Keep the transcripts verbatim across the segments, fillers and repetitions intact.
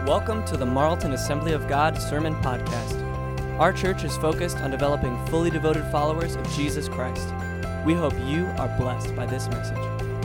Welcome to the Marlton Assembly of God Sermon Podcast. Our church is focused on developing fully devoted followers of Jesus Christ. We hope you are blessed by this message.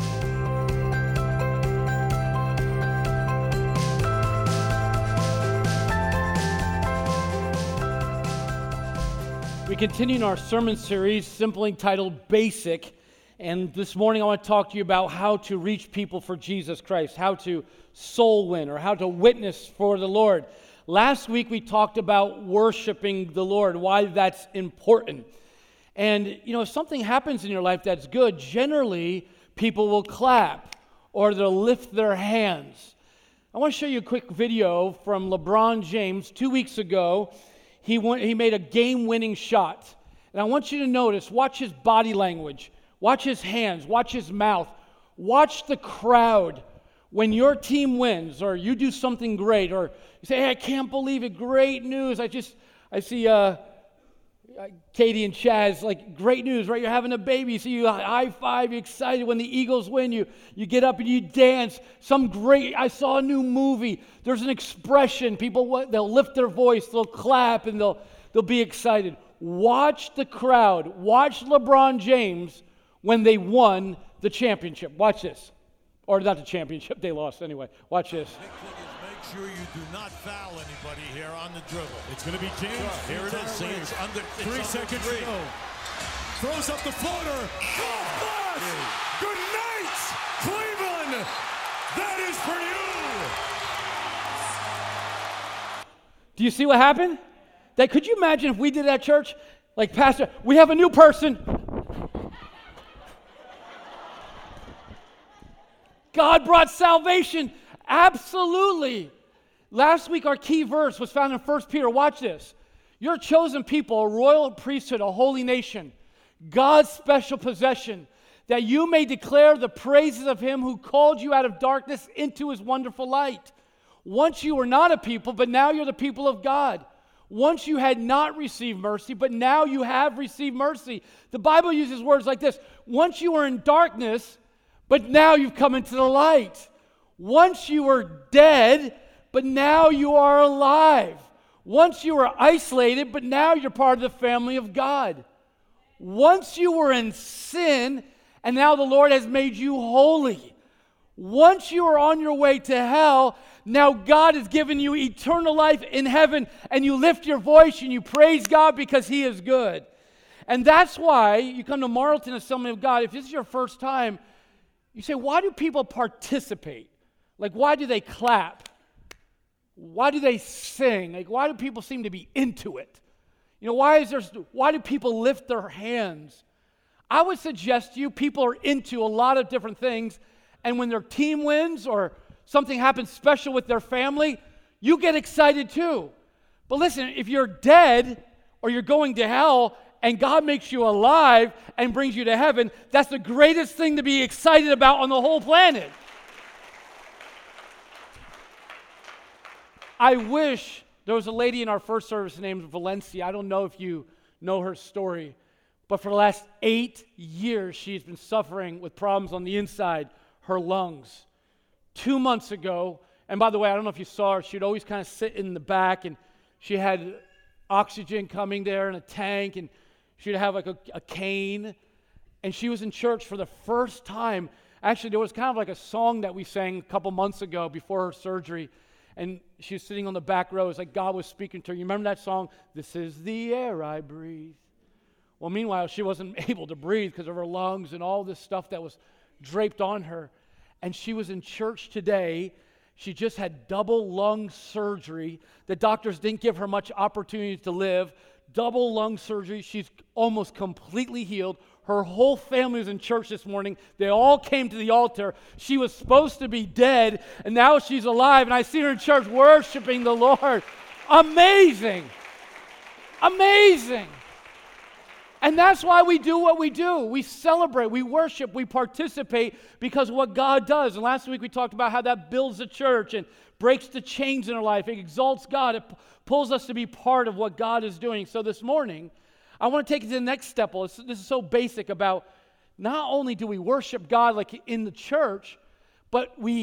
We continue in our sermon series, simply titled Basic. And this morning I want to talk to you about how to reach people for Jesus Christ, how to soul win, or how to witness for the Lord. Last week we talked about worshiping the Lord, why that's important. And, you know, if something happens in your life that's good, generally people will clap or they'll lift their hands. I want to show you a quick video from LeBron James. Two weeks ago, he went, he made a game-winning shot. And I want you to notice, watch his body language, watch his hands, watch his mouth, watch the crowd. When your team wins or you do something great or you say, hey, I can't believe it, great news. I just, I see uh, Katie and Chaz, like, great news, right? You're having a baby, so you high five, you're excited. When the Eagles win, you, you get up and you dance. Some great, I saw a new movie. There's an expression. People, they'll lift their voice, they'll clap, and they'll, they'll be excited. Watch the crowd. Watch LeBron James when they won the championship. Watch this. Or not the championship, they lost anyway. Watch this. Big thing is make sure you do not foul anybody here on the dribble. It's going to be James. Sure. Here it is. See, it's under it's three under seconds three. to go. Throws up the floater. Oh, flash! Yeah. Good night, Cleveland. That is for you. Do you see what happened? That could you imagine if we did that at church? Like, Pastor, we have a new person. God brought salvation. Absolutely. Last week, our key verse was found in First Peter. Watch this. You're a chosen people, a royal priesthood, a holy nation, God's special possession, that you may declare the praises of him who called you out of darkness into his wonderful light. Once you were not a people, but now you're the people of God. Once you had not received mercy, but now you have received mercy. The Bible uses words like this. Once you were in darkness, but now you've come into the light. Once you were dead, but now you are alive. Once you were isolated, but now you're part of the family of God. Once you were in sin, and now the Lord has made you holy. Once you were on your way to hell, now God has given you eternal life in heaven, and you lift your voice and you praise God because he is good. And that's why you come to Marlton Assembly of God. If this is your first time, you say, why do people participate? Like, why do they clap? Why do they sing? Like, why do people seem to be into it? You know, why is there, why do people lift their hands? I would suggest to you, people are into a lot of different things, and when their team wins or something happens special with their family, you get excited too. But listen, if you're dead or you're going to hell, and God makes you alive and brings you to heaven, that's the greatest thing to be excited about on the whole planet. I wish there was a lady in our first service named Valencia. I don't know if you know her story, but for the last eight years, she's been suffering with problems on the inside, her lungs. Two months ago, and by the way, I don't know if you saw her, she'd always kind of sit in the back, and she had oxygen coming there in a tank, and she'd have like a, a cane, and she was in church for the first time. Actually, there was kind of like a song that we sang a couple months ago before her surgery, and she was sitting on the back row. It's like God was speaking to her. You remember that song? This is the air I breathe. Well, meanwhile, she wasn't able to breathe because of her lungs and all this stuff that was draped on her. And she was in church today. She just had double lung surgery. The doctors didn't give her much opportunity to live. Double lung surgery. She's almost completely healed. Her whole family was in church this morning. They all came to the altar. She was supposed to be dead, and now she's alive. And I see her in church worshiping the Lord. Amazing. Amazing. And that's why we do what we do. We celebrate, we worship, we participate because of what God does. And last week we talked about how that builds the church and breaks the chains in our life. It exalts God. It p- pulls us to be part of what God is doing. So this morning, I want to take it to the next step. This is so basic about not only do we worship God like in the church, but we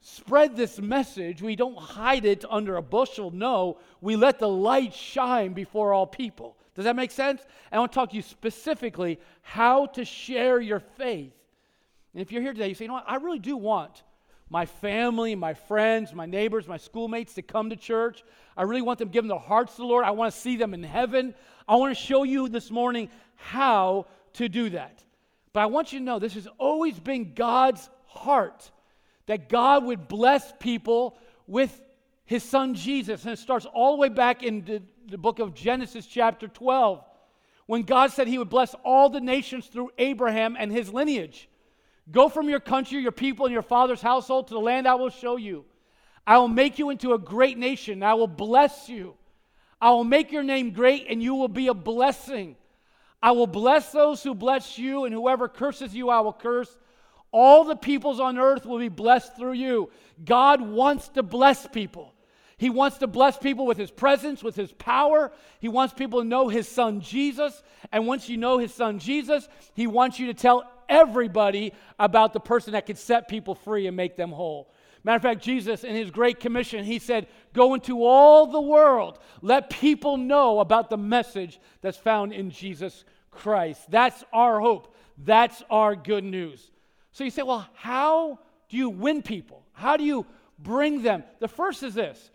spread this message, we don't hide it under a bushel. No, we let the light shine before all people. Does that make sense? And I want to talk to you specifically how to share your faith. And if you're here today, you say, you know what, I really do want my family, my friends, my neighbors, my schoolmates to come to church. I really want them to give them their hearts to the Lord. I want to see them in heaven. I want to show you this morning how to do that. But I want you to know this has always been God's heart, that God would bless people with his son Jesus. And it starts all the way back in the, the book of Genesis chapter twelve, when God said he would bless all the nations through Abraham and his lineage. Go from your country, your people, and your father's household to the land I will show you. I will make you into a great nation. I will bless you. I will make your name great, and you will be a blessing. I will bless those who bless you, and whoever curses you, I will curse. All the peoples on earth will be blessed through you. God wants to bless people. He wants to bless people with his presence, with his power. He wants people to know his son Jesus. And once you know his son Jesus, he wants you to tell everybody about the person that can set people free and make them whole. Matter of fact, Jesus, in his Great Commission, he said, go into all the world. Let people know about the message that's found in Jesus Christ. That's our hope. That's our good news. So you say, well, how do you win people? How do you bring them? The first is this: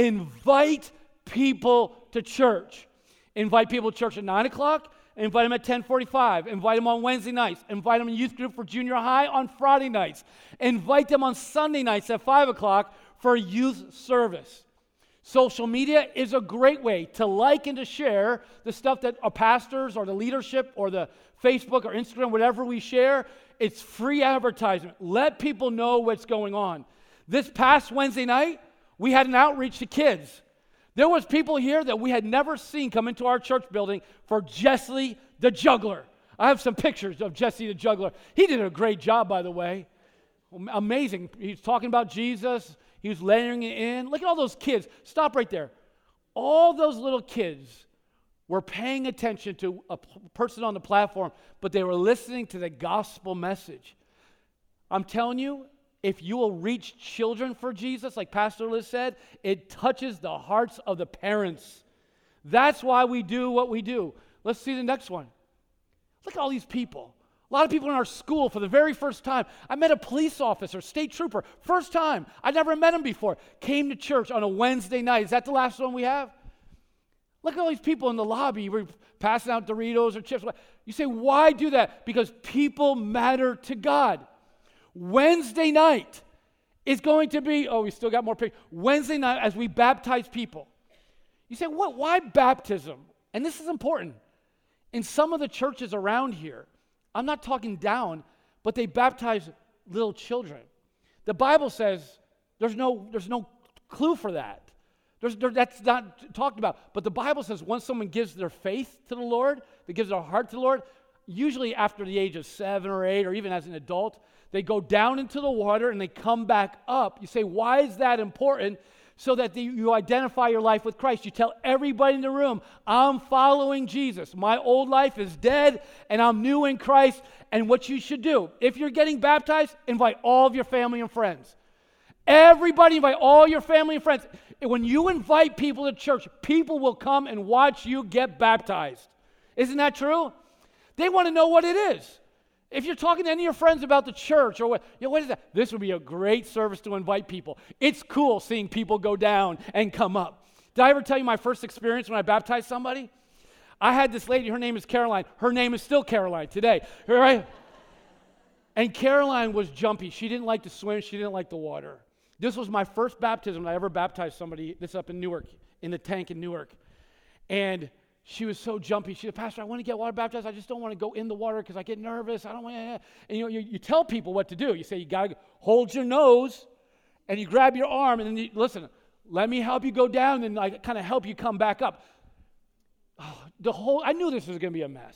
invite people to church. Invite people to church at nine o'clock. Invite them at ten forty-five. Invite them on Wednesday nights. Invite them in youth group for junior high on Friday nights. Invite them on Sunday nights at five o'clock for youth service. Social media is a great way to like and to share the stuff that our pastors or the leadership or the Facebook or Instagram, whatever we share. It's free advertisement. Let people know what's going on. This past Wednesday night, we had an outreach to kids. There was people here that we had never seen come into our church building for Jesse the Juggler. I have some pictures of Jesse the Juggler. He did a great job, by the way. Amazing. He's talking about Jesus. He was layering it in. Look at all those kids. Stop right there. All those little kids were paying attention to a person on the platform, but they were listening to the gospel message. I'm telling you, if you will reach children for Jesus, like Pastor Liz said, it touches the hearts of the parents. That's why we do what we do. Let's see the next one. Look at all these people. A lot of people in our school for the very first time. I met a police officer, state trooper, first time. I never met him before. Came to church on a Wednesday night. Is that the last one we have? Look at all these people in the lobby. We're passing out Doritos or chips. You say, why do that? Because people matter to God. Wednesday night is going to be, oh, we still got more pictures. Wednesday night as we baptize people. You say, what? Why baptism? And this is important. In some of the churches around here, I'm not talking down, but they baptize little children. The Bible says there's no, there's no clue for that. There's, there, that's not talked about. But the Bible says once someone gives their faith to the Lord, that gives their heart to the Lord, usually after the age of seven or eight, or even as an adult, they go down into the water and they come back up. You say, why is that important? So that the, you identify your life with Christ. You tell everybody in the room, I'm following Jesus. My old life is dead and I'm new in Christ. And what you should do, if you're getting baptized, invite all of your family and friends. Everybody invite all your family and friends. When you invite people to church, people will come and watch you get baptized. Isn't that true? They want to know what it is. If you're talking to any of your friends about the church or what, you know, what is that? This would be a great service to invite people. It's cool seeing people go down and come up. Did I ever tell you my first experience when I baptized somebody? I had this lady, her name is Caroline. Her name is still Caroline today, right? And Caroline was jumpy. She didn't like to swim. She didn't like the water. This was my first baptism I ever baptized somebody. This up in Newark, in the tank in Newark. And she was so jumpy. She said, Pastor, I want to get water baptized. I just don't want to go in the water because I get nervous. I don't want to. And you know, you, you tell people what to do. You say, you got to hold your nose, and you grab your arm, and then you, listen, let me help you go down, and I kind of help you come back up. Oh, the whole, I knew this was going to be a mess.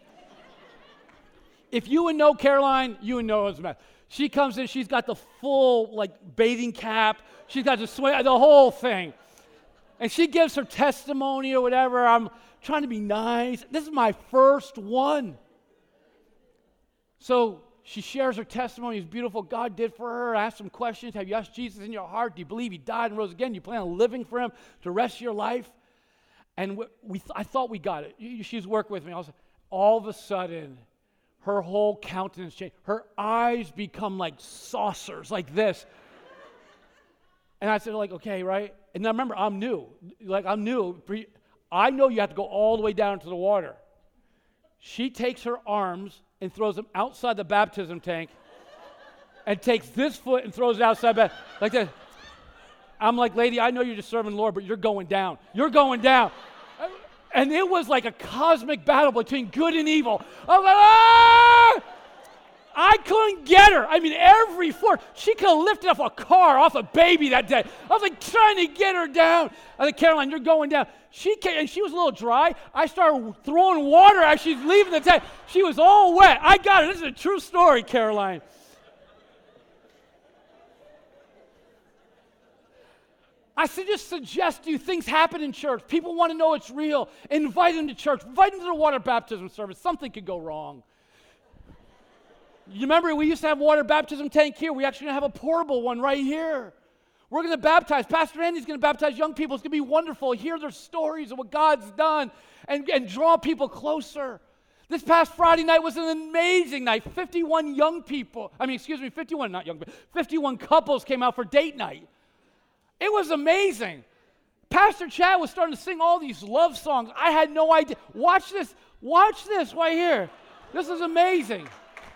If you would know Caroline, you would know it was a mess. She comes in, she's got the full, like, bathing cap. She's got the swim, the whole thing. And she gives her testimony or whatever. I'm trying to be nice. This is my first one. So she shares her testimony. It's beautiful. God did for her. I asked some questions. Have you asked Jesus in your heart? Do you believe he died and rose again? Do you plan on living for him the rest of your life? And we, we th- I thought we got it. She's working with me. I was, all of a sudden, her whole countenance changed. Her eyes become like saucers, like this. And I said, like, okay, right? And now remember, I'm new. Like, I'm new. I know you have to go all the way down to the water. She takes her arms and throws them outside the baptism tank and takes this foot and throws it outside the like that. I'm like, lady, I know you're just serving the Lord, but you're going down. You're going down. And it was like a cosmic battle between good and evil. I was like, ah! I couldn't get her. I mean, every foot. She could have lifted off a car, off a baby that day. I was like trying to get her down. I said, Caroline, you're going down. She came, and she was a little dry. I started throwing water as she's leaving the tank. She was all wet. I got her. This is a true story, Caroline. I should just suggest to you things happen in church. People want to know it's real. Invite them to church. Invite them to the water baptism service. Something could go wrong. You remember we used to have water baptism tank here. We actually have a portable one right here. We're going to baptize. Pastor Andy's going to baptize young people. It's going to be wonderful. Hear their stories of what God's done and, and draw people closer. This past Friday night was an amazing night. fifty-one young people, I mean, excuse me, fifty-one, not young, but fifty-one couples came out for date night. It was amazing. Pastor Chad was starting to sing all these love songs. I had no idea. Watch this. Watch this right here. This is amazing.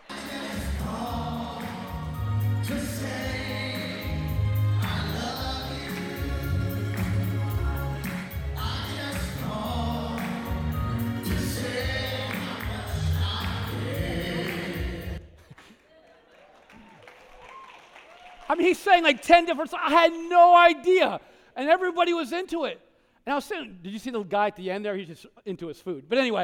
I mean, he's saying like ten different songs. I had no idea. And everybody was into it. And I was sitting, did you see the guy at the end there? He's just into his food. But anyway,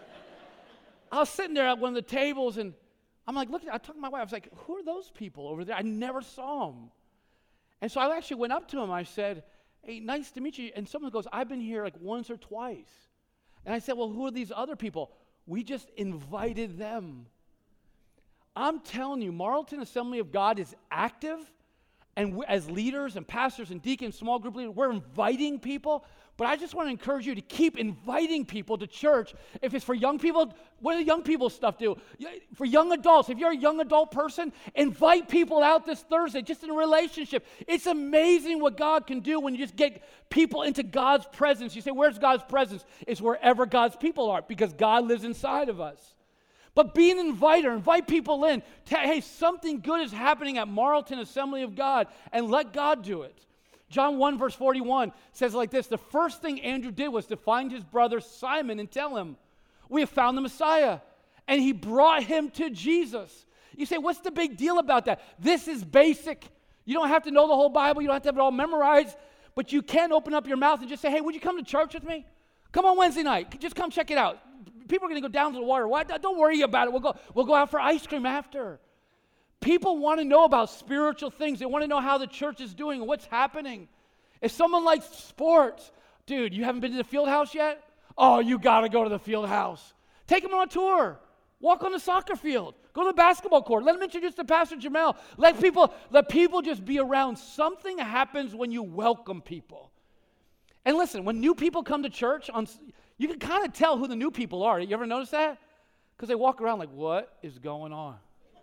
I was sitting there at one of the tables, and I'm like, look, I talked to my wife. I was like, who are those people over there? I never saw them. And so I actually went up to him. I said, hey, nice to meet you. And someone goes, I've been here like once or twice. And I said, well, who are these other people? We just invited them. I'm telling you, Marlton Assembly of God is active. And we, as leaders and pastors and deacons, small group leaders, we're inviting people. But I just want to encourage you to keep inviting people to church. If it's for young people, what do young people stuff do? For young adults, if you're a young adult person, invite people out this Thursday, just in a relationship. It's amazing what God can do when you just get people into God's presence. You say, where's God's presence? It's wherever God's people are, because God lives inside of us. But be an inviter, invite people in. Tell, hey, something good is happening at Marlton Assembly of God, and let God do it. John one verse forty-one says like this, the first thing Andrew did was to find his brother Simon and tell him, we have found the Messiah. And he brought him to Jesus. You say, what's the big deal about that? This is basic. You don't have to know the whole Bible. You don't have to have it all memorized. But you can open up your mouth and just say, hey, would you come to church with me? Come on Wednesday night. Just come check it out. People are going to go down to the water. Why? Don't worry about it. We'll go, we'll go out for ice cream after. People want to know about spiritual things. They want to know how the church is doing and what's happening. If someone likes sports, dude, you haven't been to the field house yet? Oh, you got to go to the field house. Take them on a tour. Walk on the soccer field. Go to the basketball court. Let them introduce to Pastor Jamel. Let people, let people just be around. Something happens when you welcome people. And listen, when new people come to church, on, you can kind of tell who the new people are. You ever notice that? Because they walk around like, what is going on?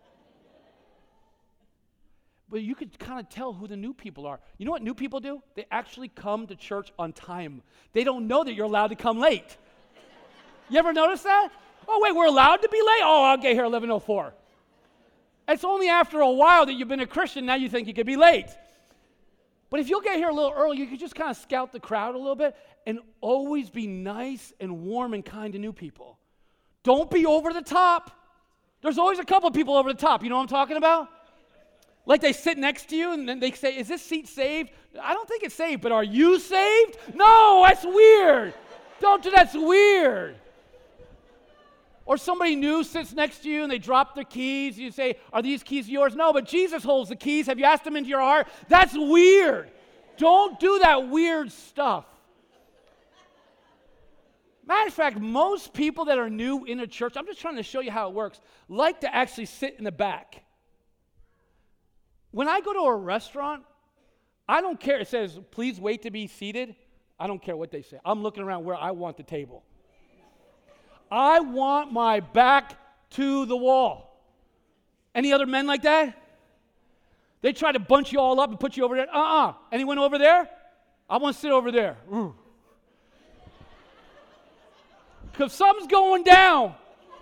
But you could kind of tell who the new people are. You know what new people do? They actually come to church on time. They don't know that you're allowed to come late. You ever notice that? Oh, wait, we're allowed to be late? Oh, I'll get here eleven oh four. It's only after a while that you've been a Christian, now you think you could be late. But if you'll get here a little early, you could just kind of scout the crowd a little bit and always be nice and warm and kind to new people. Don't be over the top. There's always a couple of people over the top. You know what I'm talking about? Like they sit next to you and then they say, is this seat saved? I don't think it's saved, but are you saved? No, that's weird. Don't do that's weird. Or somebody new sits next to you and they drop their keys. You say, are these keys yours? No, but Jesus holds the keys. Have you asked him into your heart? That's weird. Don't do that weird stuff. Matter of fact, most people that are new in a church, I'm just trying to show you how it works, like to actually sit in the back. When I go to a restaurant, I don't care. It says, please wait to be seated. I don't care what they say. I'm looking around where I want the table. I want my back to the wall. Any other men like that? They try to bunch you all up and put you over there. Uh-uh. Anyone over there? I want to sit over there. Because something's going down.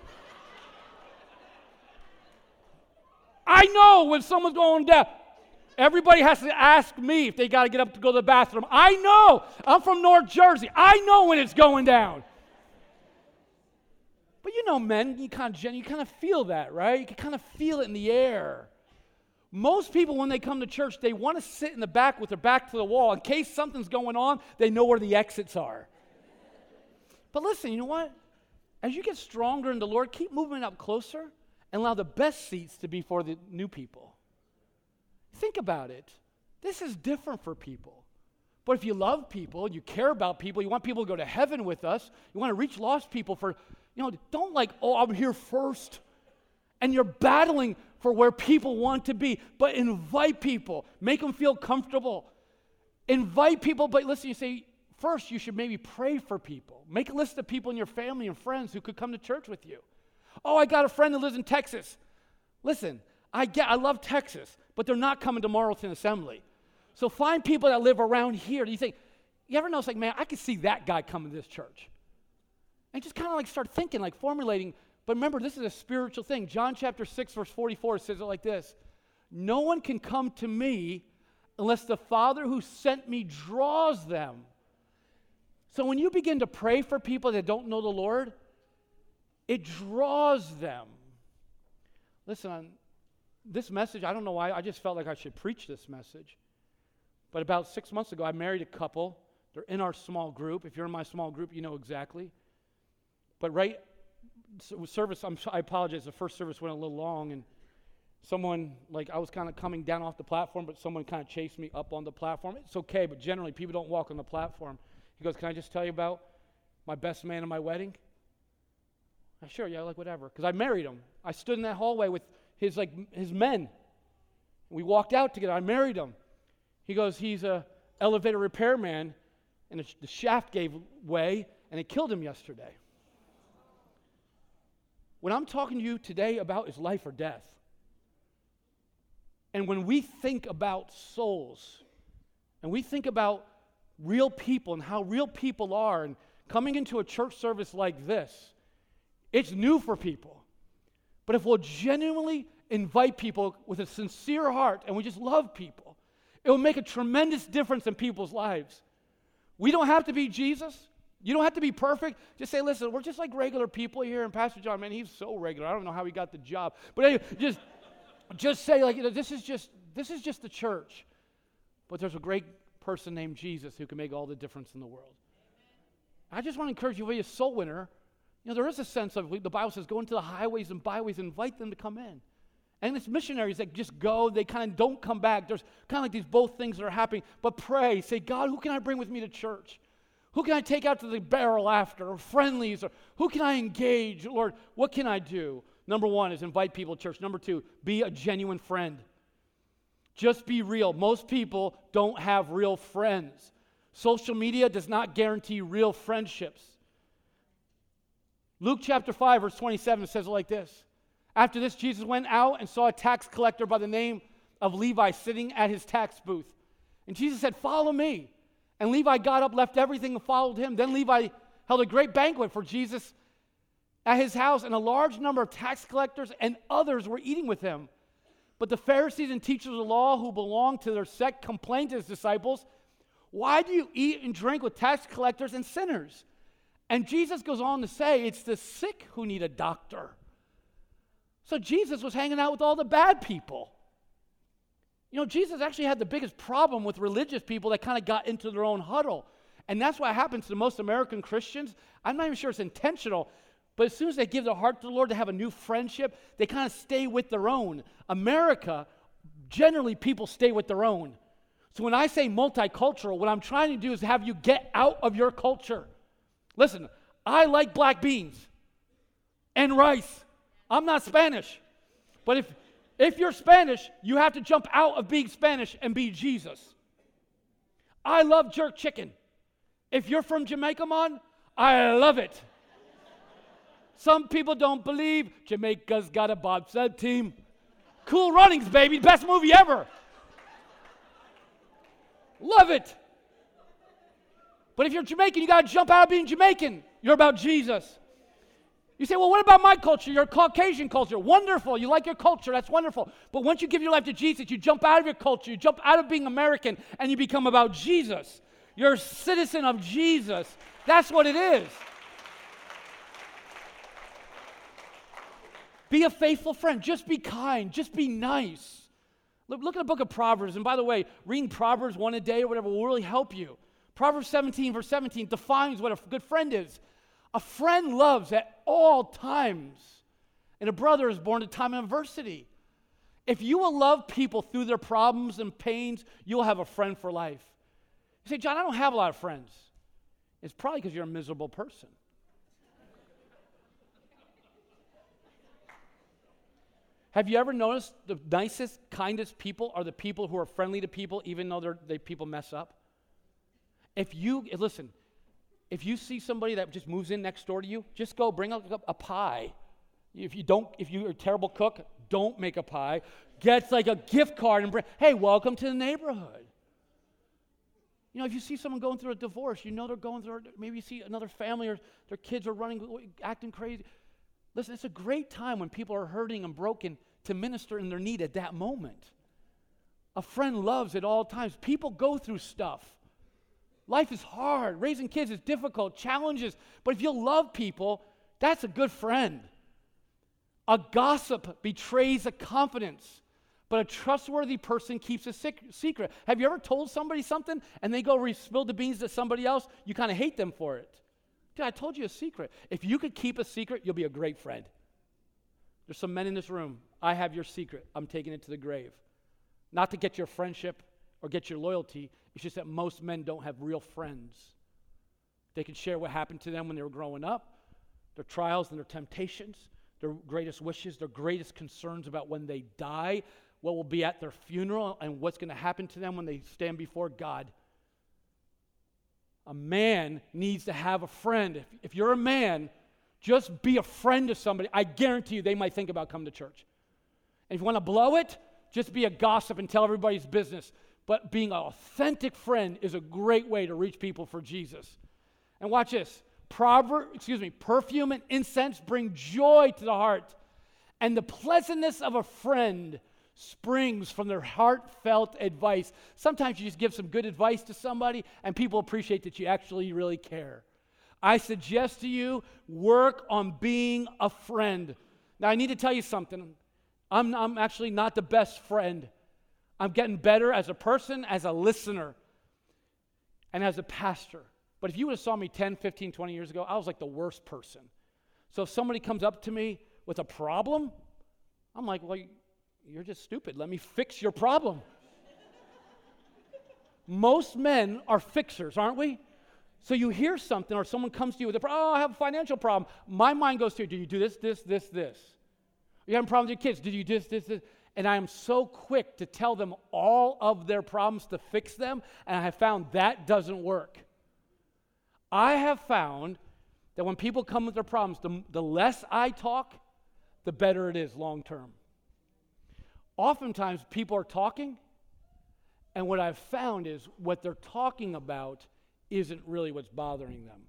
I know when someone's going down. Everybody has to ask me if they got to get up to go to the bathroom. I know. I'm from North Jersey. I know when it's going down. But you know, men, you kind of you kind of feel that, right? You can kind of feel it in the air. Most people, when they come to church, they want to sit in the back with their back to the wall. In case something's going on, they know where the exits are. But listen, you know what? As you get stronger in the Lord, keep moving up closer and allow the best seats to be for the new people. Think about it. This is different for people. But if you love people, you care about people, you want people to go to heaven with us, you want to reach lost people for, you know, don't like, oh, I'm here first. And you're battling for where people want to be. But invite people. Make them feel comfortable. Invite people, but listen, you say, first, you should maybe pray for people. Make a list of people in your family and friends who could come to church with you. Oh, I got a friend that lives in Texas. Listen, I get, I love Texas, but they're not coming to Marlton Assembly. So find people that live around here. You think, you ever know, it's like, man, I could see that guy coming to this church. And just kind of like start thinking, like formulating. But remember, this is a spiritual thing. John chapter six, verse forty-four says it like this. No one can come to me unless the Father who sent me draws them. So when you begin to pray for people that don't know the Lord, it draws them. Listen, on this message, I don't know why, I just felt like I should preach this message. But about six months ago, I married a couple. They're in our small group. If you're in my small group, you know exactly. But right, service, I'm, I apologize, the first service went a little long, and someone, like I was kind of coming down off the platform, but someone kind of chased me up on the platform. It's okay, but generally people don't walk on the platform. He goes, can I just tell you about my best man in my wedding? I, sure, yeah, like whatever. Because I married him. I stood in that hallway with his like his men. We walked out together. I married him. He goes, he's a elevator repairman, and the, the shaft gave way, and it killed him yesterday. What I'm talking to you today about is life or death. And when we think about souls, and we think about real people and how real people are, and coming into a church service like this, it's new for people. But if we'll genuinely invite people with a sincere heart, and we just love people, it will make a tremendous difference in people's lives. We don't have to be Jesus. You don't have to be perfect. Just say, listen, we're just like regular people here. And Pastor John, man, he's so regular. I don't know how he got the job. But anyway, just, just say, like, you know, this is just this is just the church. But there's a great person named Jesus who can make all the difference in the world. I just want to encourage you to be a soul winner. You know, there is a sense of, the Bible says, go into the highways and byways and invite them to come in. And it's missionaries that just go, they kind of don't come back. There's kind of like these both things that are happening. But pray, say, God, who can I bring with me to church? Who can I take out to the barrel after, or friendlies, or who can I engage? Lord, what can I do? Number one is invite people to church. Number two, be a genuine friend. Just be real. Most people don't have real friends. Social media does not guarantee real friendships. Luke chapter five, verse twenty-seven says it like this. After this, Jesus went out and saw a tax collector by the name of Levi sitting at his tax booth. And Jesus said, follow me. And Levi got up, left everything, and followed him. Then Levi held a great banquet for Jesus at his house, and a large number of tax collectors and others were eating with him. But the Pharisees and teachers of the law who belonged to their sect complained to his disciples, why do you eat and drink with tax collectors and sinners? And Jesus goes on to say, it's the sick who need a doctor. So Jesus was hanging out with all the bad people. You know, Jesus actually had the biggest problem with religious people that kind of got into their own huddle. And that's what happens to most American Christians. I'm not even sure it's intentional, but as soon as they give their heart to the Lord to have a new friendship, they kind of stay with their own. America, generally people stay with their own. So when I say multicultural, what I'm trying to do is have you get out of your culture. Listen, I like black beans and rice. I'm not Spanish. But if, if you're Spanish, you have to jump out of being Spanish and be Jesus. I love jerk chicken. If you're from Jamaica, man, I love it. Some people don't believe Jamaica's got a bobsled team. Cool Runnings, baby. Best movie ever. Love it. But if you're Jamaican, you got to jump out of being Jamaican. You're about Jesus. You say, well, what about my culture? Your Caucasian culture. Wonderful. You like your culture. That's wonderful. But once you give your life to Jesus, you jump out of your culture. You jump out of being American, and you become about Jesus. You're a citizen of Jesus. That's what it is. Be a faithful friend. Just be kind. Just be nice. Look, look at the book of Proverbs. And by the way, reading Proverbs one a day or whatever will really help you. Proverbs seventeen, verse seventeen, defines what a good friend is. A friend loves at all times, and a brother is born at a time of adversity. If you will love people through their problems and pains, you'll have a friend for life. You say, John, I don't have a lot of friends. It's probably because you're a miserable person. Have you ever noticed the nicest, kindest people are the people who are friendly to people even though they're, they people mess up? If you, listen, if you see somebody that just moves in next door to you, just go bring a, a pie. If you don't, if you're a terrible cook, don't make a pie. Get like a gift card and bring, hey, welcome to the neighborhood. You know, if you see someone going through a divorce, you know they're going through, maybe you see another family or their kids are running, acting crazy. Listen, it's a great time when people are hurting and broken to minister in their need at that moment. A friend loves at all times. People go through stuff. Life is hard. Raising kids is difficult, challenges. But if you love people, that's a good friend. A gossip betrays a confidence, but a trustworthy person keeps a secret. Have you ever told somebody something and they go re- spill the beans to somebody else? You kind of hate them for it. Dude, I told you a secret. If you could keep a secret, you'll be a great friend. There's some men in this room. I have your secret. I'm taking it to the grave. Not to get your friendship or get your loyalty. It's just that most men don't have real friends. They can share what happened to them when they were growing up, their trials and their temptations, their greatest wishes, their greatest concerns about when they die, what will be at their funeral, and what's going to happen to them when they stand before God. A man needs to have a friend. If, if you're a man, just be a friend to somebody. I guarantee you they might think about coming to church. And if you want to blow it, just be a gossip and tell everybody's business. But being an authentic friend is a great way to reach people for Jesus. And watch this. Proverb, excuse me, perfume and incense bring joy to the heart. And the pleasantness of a friend springs from their heartfelt advice. Sometimes you just give some good advice to somebody and people appreciate that you actually really care. I suggest to you, work on being a friend. Now, I need to tell you something. I'm, I'm actually not the best friend. I'm getting better as a person, as a listener, and as a pastor. But if you would have saw me ten, fifteen, twenty years ago, I was like the worst person. So if somebody comes up to me with a problem, I'm like, well, you're just stupid. Let me fix your problem. Most men are fixers, aren't we? So you hear something or someone comes to you with a problem. Oh, I have a financial problem. My mind goes to, do you do this, this, this, this? You having problems with your kids? Did you do this, this, this? And I am so quick to tell them all of their problems to fix them, and I have found that doesn't work. I have found that when people come with their problems, the, the less I talk, the better it is long term. Oftentimes, people are talking, and what I've found is what they're talking about isn't really what's bothering them.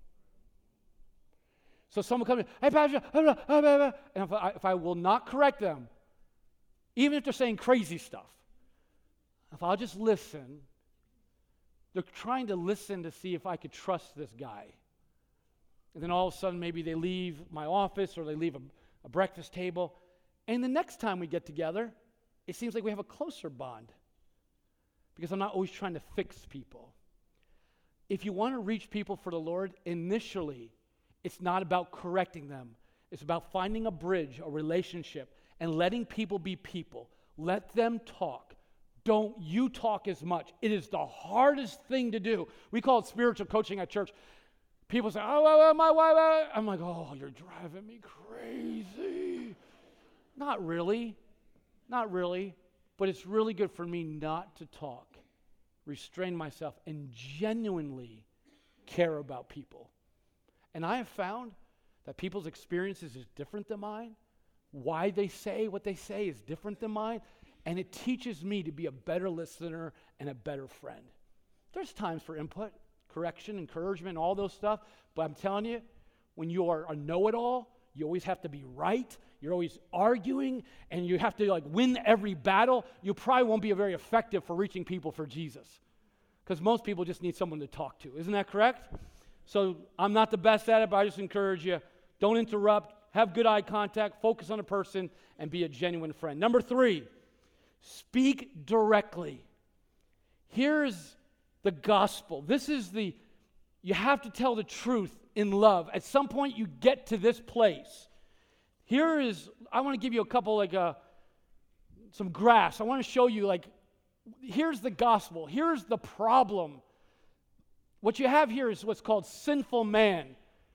So someone comes in, hey, Pastor, and if I, if I will not correct them, even if they're saying crazy stuff, if I'll just listen, they're trying to listen to see if I could trust this guy. And then all of a sudden, maybe they leave my office or they leave a, a breakfast table. And the next time we get together, it seems like we have a closer bond because I'm not always trying to fix people. If you want to reach people for the Lord, initially, it's not about correcting them. It's about finding a bridge, a relationship, and letting people be people. Let them talk. Don't you talk as much. It is the hardest thing to do. We call it spiritual coaching at church. People say, oh, oh, my wife. I'm like, oh, you're driving me crazy. Not really. Not really. But it's really good for me not to talk, restrain myself, and genuinely care about people. And I have found that people's experiences is different than mine. Why they say what they say is different than mine. And it teaches me to be a better listener and a better friend. There's times for input, correction, encouragement, all those stuff. But I'm telling you, when you are a know-it-all, you always have to be right. You're always arguing, and you have to like win every battle. You probably won't be very effective for reaching people for Jesus, because most people just need someone to talk to. Isn't that correct? So I'm not the best at it, but I just encourage you, don't interrupt, have good eye contact, focus on a person, and be a genuine friend. Number three, speak directly. Here's the gospel. This is the, you have to tell the truth in love. At some point, you get to this place. Here is, I want to give you a couple, like, uh, some graphs. I want to show you, like, here's the gospel. Here's the problem. What you have here is what's called sinful man.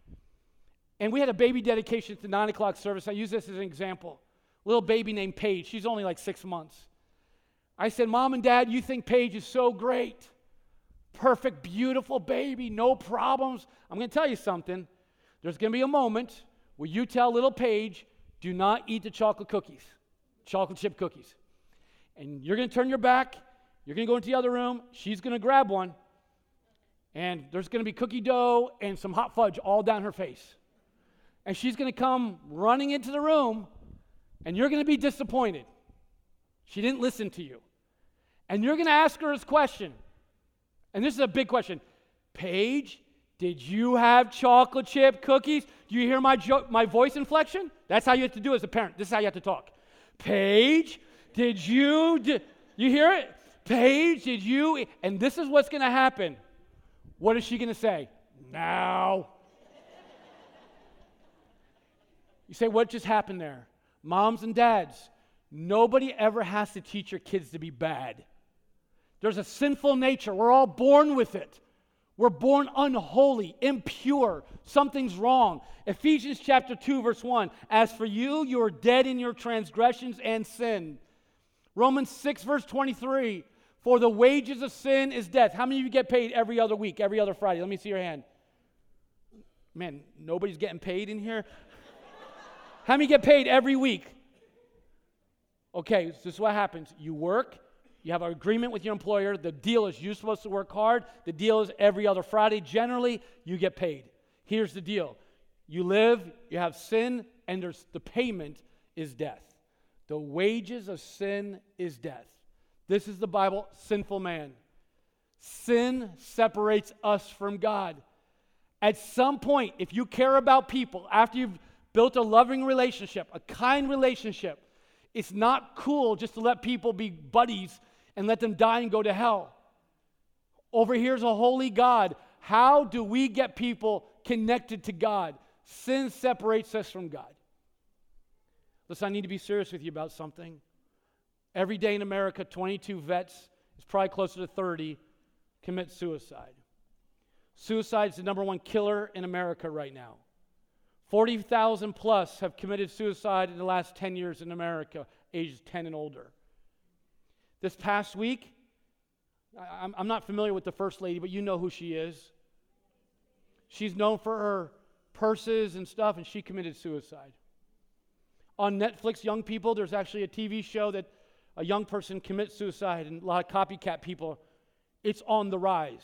And we had a baby dedication at the nine o'clock service. I use this as an example. Little baby named Paige. She's only like six months. I said, Mom and Dad, you think Paige is so great. Perfect, beautiful baby, no problems. I'm going to tell you something. There's going to be a moment where you tell little Paige, do not eat the chocolate cookies, chocolate chip cookies. And you're going to turn your back. You're going to go into the other room. She's going to grab one. And there's going to be cookie dough and some hot fudge all down her face. And she's going to come running into the room, and you're going to be disappointed. She didn't listen to you. And you're going to ask her this question. And this is a big question. Paige, did you have chocolate chip cookies? Do you hear my jo- my voice inflection? That's how you have to do it as a parent. This is how you have to talk. Paige, did you, did, you hear it? Paige, did you? And this is what's going to happen. What is she going to say? No. You say, what just happened there? Moms and dads, nobody ever has to teach your kids to be bad. There's a sinful nature. We're all born with it. We're born unholy, impure. Something's wrong. Ephesians chapter two, verse one. As for you, you are dead in your transgressions and sin. Romans six, verse twenty-three. For the wages of sin is death. How many of you get paid every other week, every other Friday? Let me see your hand. Man, nobody's getting paid in here. How many get paid every week? Okay, so this is what happens. You work. You have an agreement with your employer. The deal is you're supposed to work hard. The deal is every other Friday. Generally, you get paid. Here's the deal. You live, you have sin, and there's the payment is death. The wages of sin is death. This is the Bible, sinful man. Sin separates us from God. At some point, if you care about people, after you've built a loving relationship, a kind relationship, it's not cool just to let people be buddies and let them die and go to hell. Over here's a holy God. How do we get people connected to God? Sin separates us from God. Listen, I need to be serious with you about something. Every day in America, twenty-two vets, it's probably closer to thirty, commit suicide. Suicide is the number one killer in America right now. forty thousand plus have committed suicide in the last ten years in America, ages ten and older. This past week, I'm, I'm not familiar with the First Lady, but you know who she is. She's known for her purses and stuff, and she committed suicide. On Netflix, young people, there's actually a T V show that a young person commits suicide, and a lot of copycat people. It's on the rise.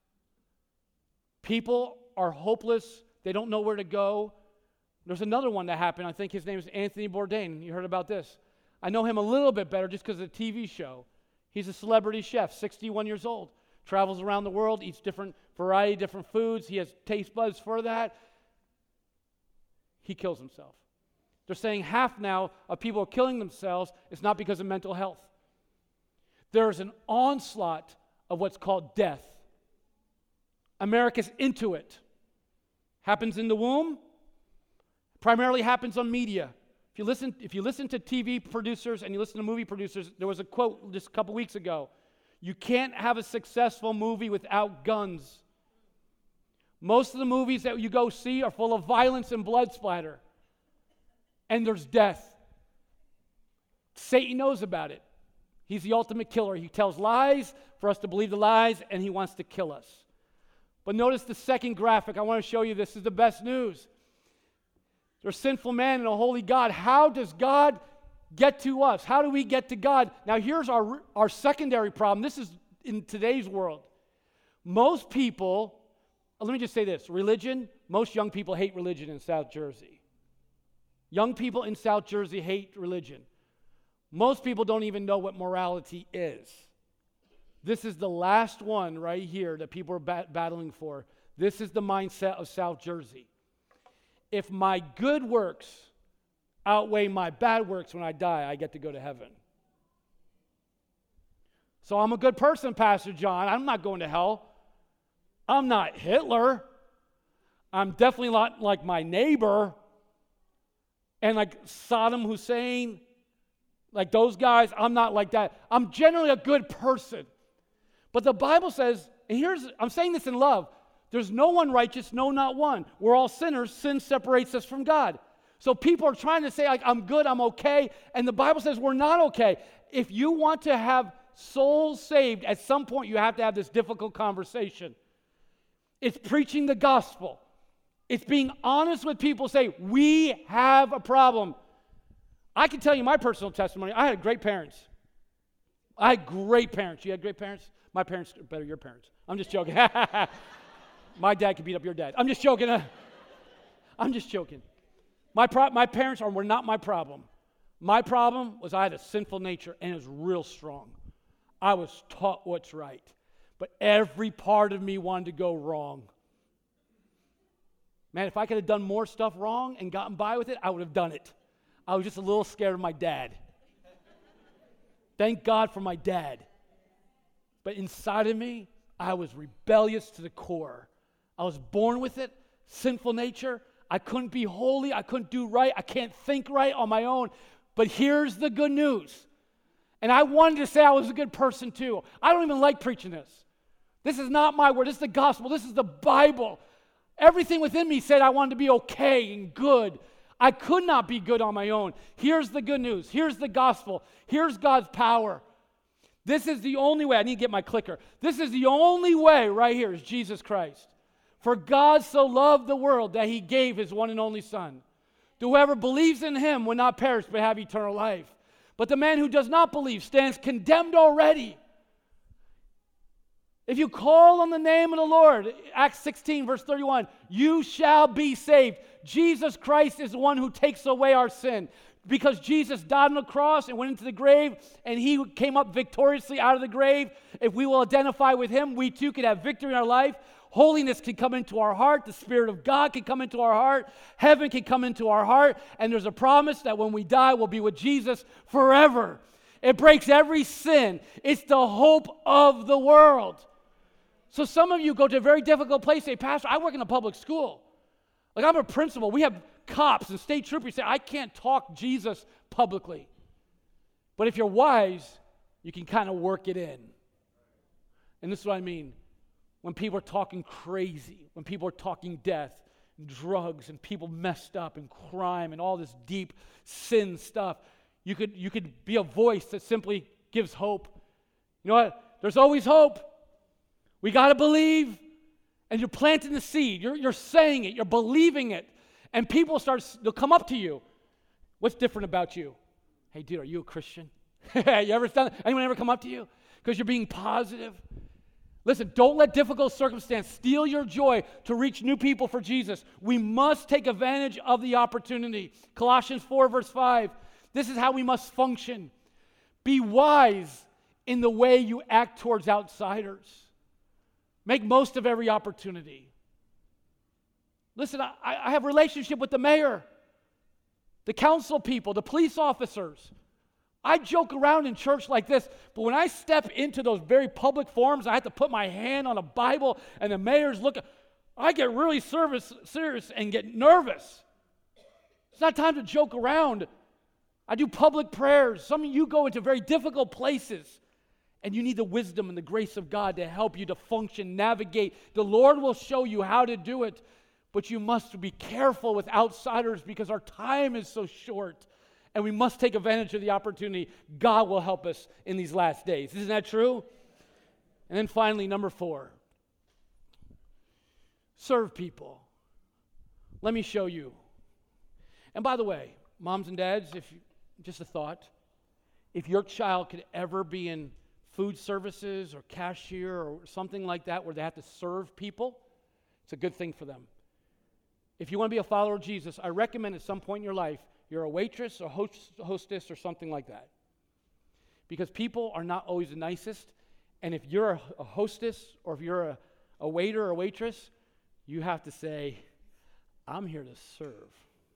People are hopeless. They don't know where to go. There's another one that happened. I think his name is Anthony Bourdain. You heard about this. I know him a little bit better just because of the T V show. He's a celebrity chef, sixty-one years old. Travels around the world, eats different variety of different foods. He has taste buds for that. He kills himself. They're saying half now of people are killing themselves is not because of mental health. There's an onslaught of what's called death. America's into it. Happens in the womb. Primarily happens on media. If you listen, if you listen to T V producers and you listen to movie producers, there was a quote just a couple weeks ago. You can't have a successful movie without guns. Most of the movies that you go see are full of violence and blood splatter. And there's death. Satan knows about it. He's the ultimate killer. He tells lies for us to believe the lies, and he wants to kill us. But notice the second graphic. I want to show you this is the best news. There's a sinful man and a holy God. How does God get to us? How do we get to God? Now here's our, our secondary problem. This is in today's world. Most people, let me just say this, religion, most young people hate religion in South Jersey. Young people in South Jersey hate religion. Most people don't even know what morality is. This is the last one right here that people are bat- battling for. This is the mindset of South Jersey. If my good works outweigh my bad works when I die, I get to go to heaven. So I'm a good person, Pastor John. I'm not going to hell. I'm not Hitler. I'm definitely not like my neighbor and like Saddam Hussein. Like those guys, I'm not like that. I'm generally a good person. But the Bible says, and here's, I'm saying this in love, there's no one righteous, no, not one. We're all sinners. Sin separates us from God. So people are trying to say, like, I'm good, I'm okay, and the Bible says we're not okay. If you want to have souls saved, at some point you have to have this difficult conversation. It's preaching the gospel. It's being honest with people, say, we have a problem. I can tell you my personal testimony. I had great parents. I had great parents. You had great parents? My parents are better than your parents. I'm just joking. My dad could beat up your dad. I'm just joking. I'm just joking. My pro- my parents are, were not my problem. My problem was I had a sinful nature, and it was real strong. I was taught what's right. But every part of me wanted to go wrong. Man, if I could have done more stuff wrong and gotten by with it, I would have done it. I was just a little scared of my dad. Thank God for my dad. But inside of me, I was rebellious to the core. I was born with it, sinful nature. I couldn't be holy. I couldn't do right. I can't think right on my own. But here's the good news. And I wanted to say I was a good person too. I don't even like preaching this. This is not my word. This is the gospel. This is the Bible. Everything within me said I wanted to be okay and good. I could not be good on my own. Here's the good news. Here's the gospel. Here's God's power. This is the only way. I need to get my clicker. This is the only way right here is Jesus Christ. For God so loved the world that he gave his one and only Son. Whoever believes in him will not perish but have eternal life. But the man who does not believe stands condemned already. If you call on the name of the Lord, Acts sixteen, verse thirty-one, you shall be saved. Jesus Christ is the one who takes away our sin. Because Jesus died on the cross and went into the grave, and he came up victoriously out of the grave. If we will identify with him, we too can have victory in our life. Holiness can come into our heart. The Spirit of God can come into our heart. Heaven can come into our heart. And there's a promise that when we die, we'll be with Jesus forever. It breaks every sin. It's the hope of the world. So some of you go to a very difficult place, say, Pastor, I work in a public school. Like I'm a principal. We have cops and state troopers say, I can't talk Jesus publicly. But if you're wise, you can kind of work it in. And this is what I mean. When people are talking crazy, when people are talking death, and drugs, and people messed up, and crime, and all this deep sin stuff, you could, you could be a voice that simply gives hope. You know what? There's always hope. We got to believe. And you're planting the seed. You're, you're saying it. You're believing it. And people start, they'll come up to you. What's different about you? Hey, dude, are you a Christian? you ever done, anyone ever come up to you? Because you're being positive. Listen, don't let difficult circumstance steal your joy to reach new people for Jesus. We must take advantage of the opportunity. Colossians four, verse five. This is how we must function. Be wise in the way you act towards outsiders. Make most of every opportunity. Listen, I, I have a relationship with the mayor, the council people, the police officers. I joke around in church like this, but when I step into those very public forums, I have to put my hand on a Bible, and the mayor's looking, I get really service, serious and get nervous. It's not time to joke around. I do public prayers. Some of you go into very difficult places, And you need the wisdom and the grace of God to help you to function, navigate. The Lord will show you how to do it, but you must be careful with outsiders because our time is so short, and we must take advantage of the opportunity. God will help us in these last days. Isn't that true? And then finally, number four, serve people. Let me show you. And by the way, moms and dads, if you, just a thought, if your child could ever be in food services or cashier or something like that where they have to serve people, it's a good thing for them. If you want to be a follower of Jesus, I recommend at some point in your life, you're a waitress or host, hostess or something like that. Because people are not always the nicest, and if you're a, a hostess or if you're a, a waiter or a waitress, you have to say, I'm here to serve.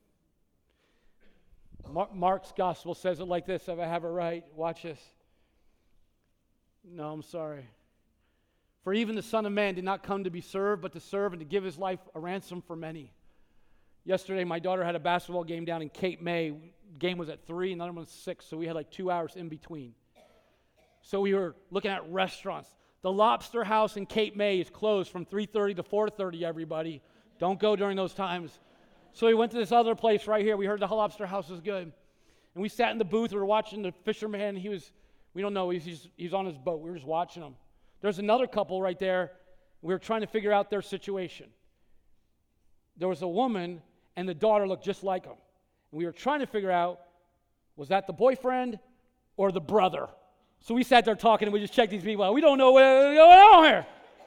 Mar- Mark's gospel says it like this, if I have it right, watch this. No, I'm sorry. For even the Son of Man did not come to be served, but to serve and to give his life a ransom for many. Yesterday, my daughter had a basketball game down in Cape May. Game was at three, another one was six, so we had like two hours in between. So we were looking at restaurants. The Lobster House in Cape May is closed from three thirty to four thirty, everybody. Don't go during those times. So we went to this other place right here. We heard the Lobster House was good. And we sat in the booth. We were watching the fisherman. He was, we don't know, he's, he's, he's on his boat. We were just watching him. There's another couple right there. We were trying to figure out their situation. There was a woman, and the daughter looked just like him. And we were trying to figure out, was that the boyfriend or the brother? So we sat there talking, and we just checked these people out. We don't know what's going on here.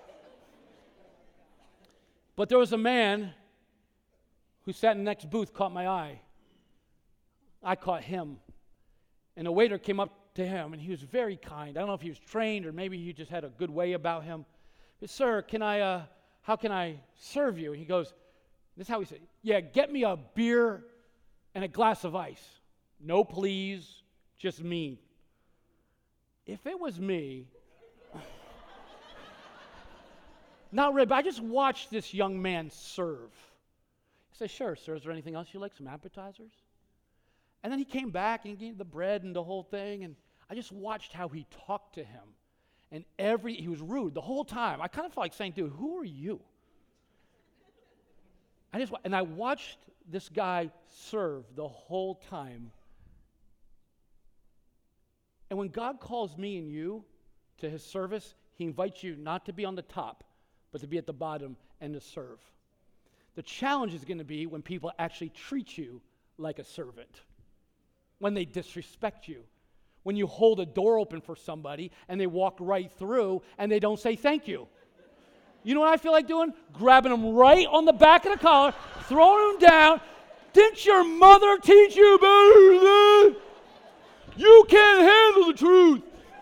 But there was a man who sat in the next booth, caught my eye. I caught him. And a waiter came up to him, and he was very kind. I don't know if he was trained or maybe he just had a good way about him. He said, sir, can I, uh, how can I serve you? And he goes, this is how he said, yeah, get me a beer and a glass of ice. No, please, just me. If it was me, not really, but I just watched this young man serve. I said, sure, sir, is there anything else you like, some appetizers? And then he came back and he gave the bread and the whole thing, and I just watched how he talked to him. And every, he was rude the whole time. I kind of felt like saying, dude, who are you? I just, and I watched this guy serve the whole time. And when God calls me and you to his service, he invites you not to be on the top, but to be at the bottom and to serve. The challenge is going to be when people actually treat you like a servant, when they disrespect you, when you hold a door open for somebody and they walk right through and they don't say thank you. You know what I feel like doing? Grabbing them right on the back of the collar, throwing them down. Didn't your mother teach you better than that? You can't handle the truth.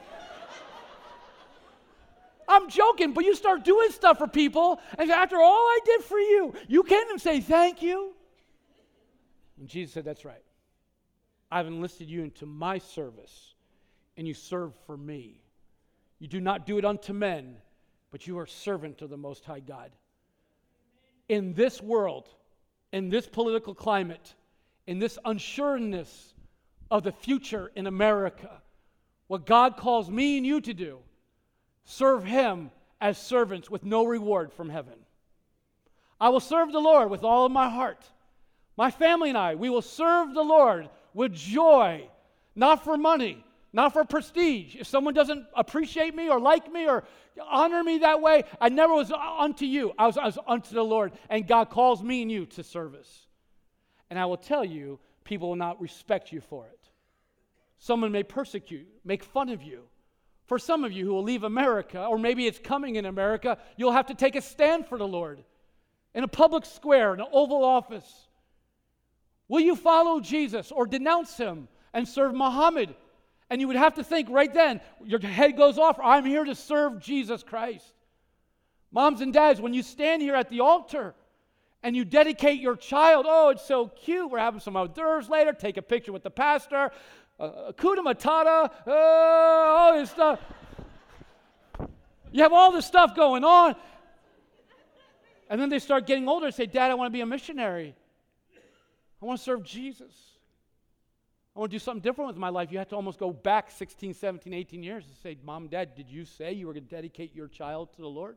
I'm joking, but you start doing stuff for people, and after all I did for you, you can't even say thank you. And Jesus said, that's right. I've enlisted you into my service, and you serve for me. You do not do it unto men, but you are servant of the Most High God. In this world, in this political climate, in this unsureness of the future in America, what God calls me and you to do, serve him as servants with no reward from heaven. I will serve the Lord with all of my heart. My family and I, we will serve the Lord with joy, not for money, not for prestige. If someone doesn't appreciate me or like me or honor me that way, I never was unto you. I was, I was unto the Lord, and God calls me and you to service. And I will tell you, people will not respect you for it. Someone may persecute, make fun of you. For some of you who will leave America, or maybe it's coming in America, you'll have to take a stand for the Lord in a public square, in an Oval Office. Will you follow Jesus or denounce him and serve Muhammad? And you would have to think right then, your head goes off, I'm here to serve Jesus Christ. Moms and dads, when you stand here at the altar and you dedicate your child, oh, it's so cute, we're having some hors d'oeuvres later, take a picture with the pastor, uh, Hakuna Matata, uh, all this stuff. You have all this stuff going on. And then they start getting older and say, Dad, I want to be a missionary. I want to serve Jesus. I want to do something different with my life. You have to almost go back sixteen, seventeen, eighteen years and say, Mom, Dad, did you say you were going to dedicate your child to the Lord?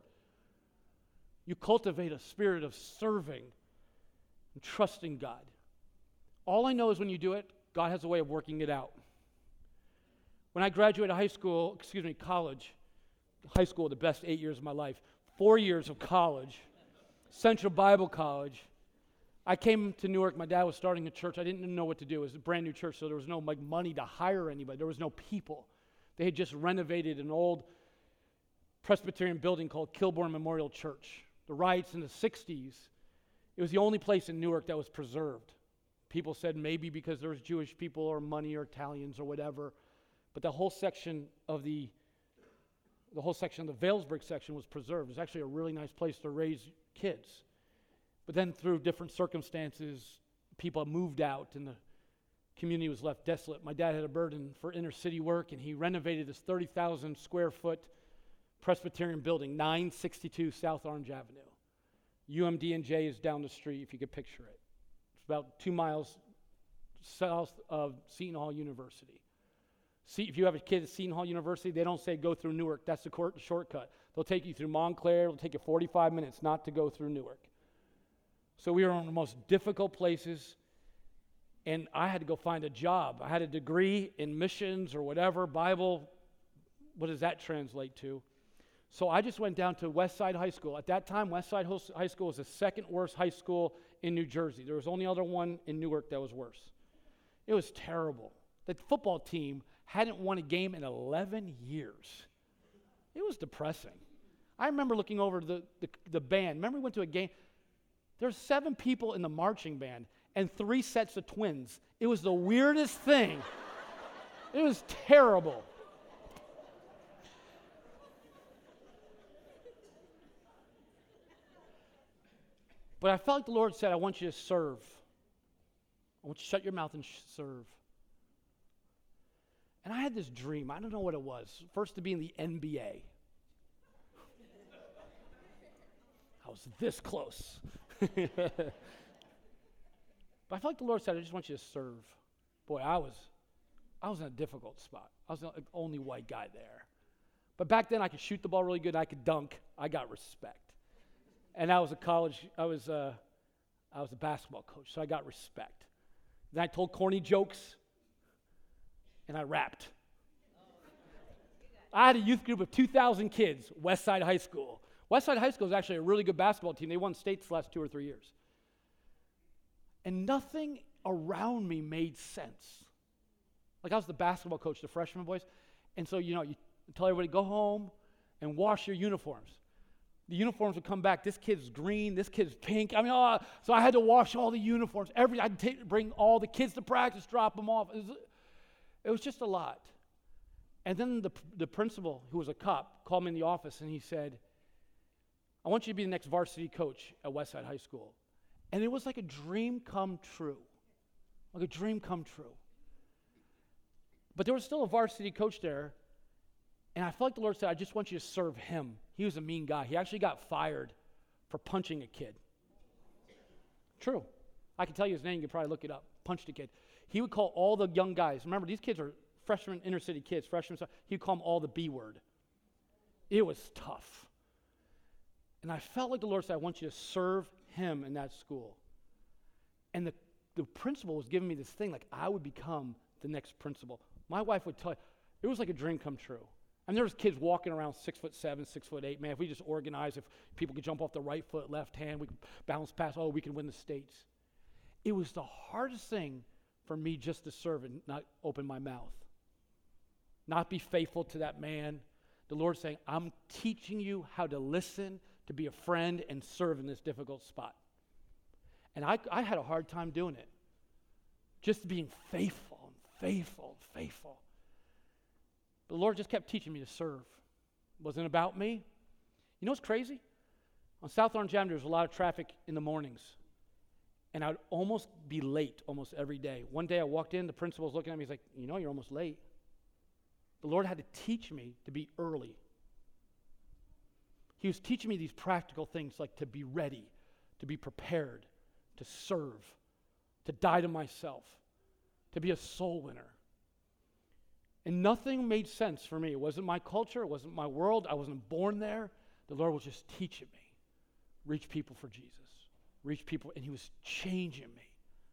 You cultivate a spirit of serving and trusting God. All I know is when you do it, God has a way of working it out. When I graduated high school, excuse me, college, high school, the best eight years of my life, four years of college, Central Bible College, I came to Newark. My dad was starting a church. I didn't know what to do. It was a brand new church, so there was no like money to hire anybody. There was no people. They had just renovated an old Presbyterian building called Kilbourne Memorial Church. The riots in the sixties, it was the only place in Newark that was preserved. People said maybe because there was Jewish people or money or Italians or whatever, but the whole section of the the whole section of the Vailsburg section was preserved. It was actually a really nice place to raise kids. But then through different circumstances, people moved out and the community was left desolate. My dad had a burden for inner city work, and he renovated this thirty thousand square foot Presbyterian building, nine sixty-two South Orange Avenue. U M D and J is down the street, if you could picture it. It's about two miles south of Seton Hall University. See, if you have a kid at Seton Hall University, they don't say go through Newark. That's the court, shortcut. They'll take you through Montclair. It'll take you forty-five minutes not to go through Newark. So we were in the most difficult places, and I had to go find a job. I had a degree in missions or whatever, Bible, what does that translate to? So I just went down to Westside High School. At that time, Westside High School was the second worst high school in New Jersey. There was only other one in Newark that was worse. It was terrible. The football team hadn't won a game in eleven years. It was depressing. I remember looking over the, the, the band. Remember we went to a game? There's seven people in the marching band and three sets of twins. It was the weirdest thing. It was terrible. But I felt like the Lord said, I want you to serve. I want you to shut your mouth and sh- serve. And I had this dream. I don't know what it was. First to be in the N B A. I was this close. But I felt like the Lord said, I just want you to serve. Boy, I was I was in a difficult spot. I was the only white guy there. But back then I could shoot the ball really good. I could dunk. I got respect. And I was a college, I was a, I was a basketball coach, so I got respect. Then I told corny jokes, and I rapped. I had a youth group of two thousand kids, Westside High School. Westside High School is actually a really good basketball team. They won states the last two or three years. And nothing around me made sense. Like I was the basketball coach, the freshman boys. And so, you know, you tell everybody, go home and wash your uniforms. The uniforms would come back. This kid's green. This kid's pink. I mean, oh, so I had to wash all the uniforms. Every I'd take, bring all the kids to practice, drop them off. It was, it was just a lot. And then the the principal, who was a cop, called me in the office and he said, "I want you to be the next varsity coach at Westside High School." And it was like a dream come true, like a dream come true. But there was still a varsity coach there. And I felt like the Lord said, I just want you to serve him. He was a mean guy. He actually got fired for punching a kid. True. I can tell you his name. You can probably look it up. Punched a kid. He would call all the young guys. Remember, these kids are freshman, inner city kids, freshmen. He'd call them all the B word. It was tough. And I felt like the Lord said, I want you to serve him in that school. And the, the principal was giving me this thing, like I would become the next principal. My wife would tell you, it was like a dream come true. I mean, there was kids walking around six foot seven, six foot eight. Man, if we just organized, if people could jump off the right foot, left hand, we could bounce past, oh, we can win the states. It was the hardest thing for me just to serve and not open my mouth. Not be faithful to that man. The Lord's saying, I'm teaching you how to listen, to be a friend, and serve in this difficult spot. And I, I had a hard time doing it. Just being faithful and faithful and faithful. But the Lord just kept teaching me to serve. It wasn't about me. You know what's crazy? On South Orange Avenue, there's a lot of traffic in the mornings. And I would almost be late almost every day. One day I walked in, the principal was looking at me, he's like, you know, you're almost late. The Lord had to teach me to be early. He was teaching me these practical things like to be ready, to be prepared, to serve, to die to myself, to be a soul winner. And nothing made sense for me. It wasn't my culture. It wasn't my world. I wasn't born there. The Lord was just teaching me. Reach people for Jesus. Reach people. And he was changing me.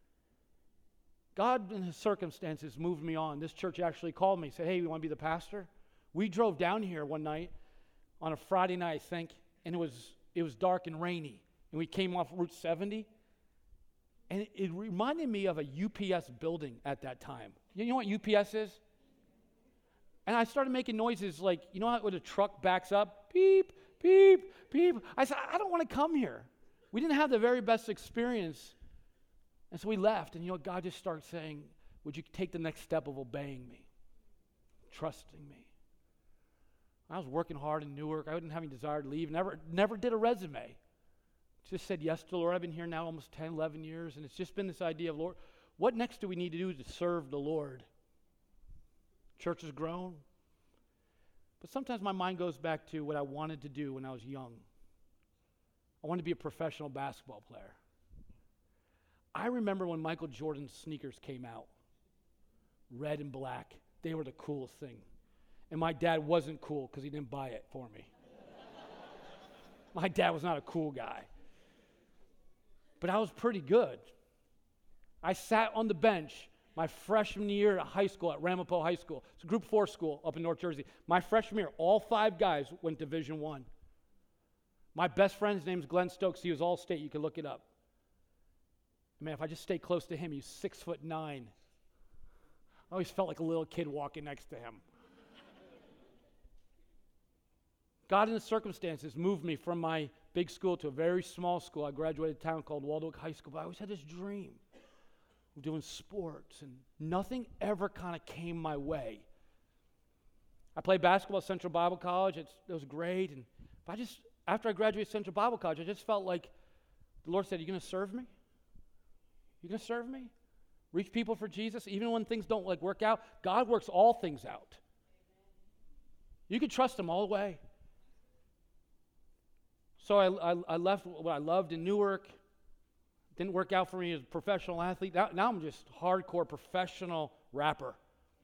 God, in his circumstances, moved me on. This church actually called me, said, hey, you want to be the pastor? We drove down here one night on a Friday night, I think, and it was it was dark and rainy. And we came off Route seventy. And it, it reminded me of a U P S building at that time. You know what U P S is? And I started making noises like, you know how when a truck backs up? Beep, beep, beep. I said, I don't want to come here. We didn't have the very best experience. And so we left. And you know what? God just started saying, would you take the next step of obeying me, trusting me? I was working hard in Newark. I didn't have any desire to leave. Never, never did a resume. Just said yes to the Lord. I've been here now almost ten, eleven years. And it's just been this idea of, Lord, what next do we need to do to serve the Lord? Church has grown. But sometimes my mind goes back to what I wanted to do when I was young. I wanted to be a professional basketball player. I remember when Michael Jordan's sneakers came out, red and black. They were the coolest thing. And my dad wasn't cool because he didn't buy it for me. My dad was not a cool guy. But I was pretty good. I sat on the bench my freshman year at high school, at Ramapo High School. It's a group four school up in North Jersey. My freshman year, all five guys went Division One. My best friend's name's Glenn Stokes. He was all state. You can look it up. Man, if I just stayed close to him, he's six foot nine. I always felt like a little kid walking next to him. God in the circumstances moved me from my big school to a very small school. I graduated a town called Waldwick High School, but I always had this dream of doing sports, and nothing ever kind of came my way. I played basketball at Central Bible College. It's, it was great, and but I just, after I graduated Central Bible College, I just felt like the Lord said, "Are you going to serve me? You going to serve me? Reach people for Jesus, even when things don't like work out. God works all things out. You can trust Him all the way." So I, I, I left what I loved in Newark. Didn't work out for me as a professional athlete. Now, now I'm just hardcore professional rapper.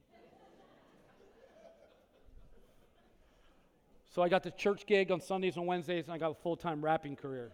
So I got the church gig on Sundays and Wednesdays, and I got a full-time rapping career.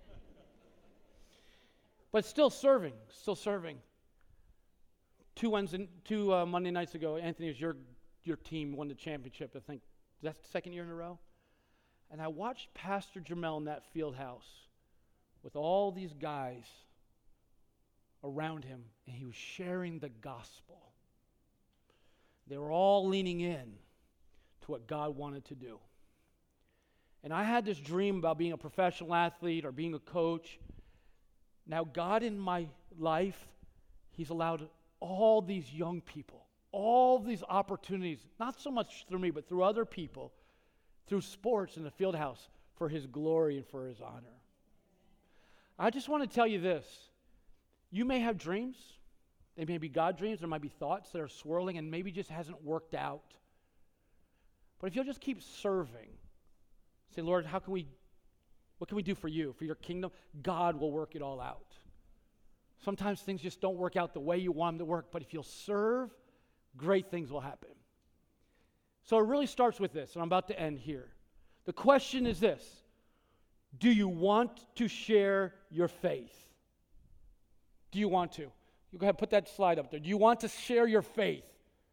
But still serving, still serving. Two Wednesday, two uh, Monday nights ago, Anthony, was your your team won the championship. I think that's the second year in a row. And I watched Pastor Jermel in that field house with all these guys around him, and he was sharing the gospel. They were all leaning in to what God wanted to do. And I had this dream about being a professional athlete or being a coach. Now, God in my life, He's allowed all these young people, all these opportunities, not so much through me, but through other people, through sports in the field house, for His glory and for His honor. I just want to tell you this. You may have dreams. They may be God dreams. There might be thoughts that are swirling and maybe just hasn't worked out. But if you'll just keep serving, say, Lord, how can we, what can we do for you, for your kingdom? God will work it all out. Sometimes things just don't work out the way you want them to work, but if you'll serve, great things will happen. So it really starts with this, and I'm about to end here. The question is this: do you want to share your faith? Do you want to? You go ahead and put that slide up there. Do you want to share your faith?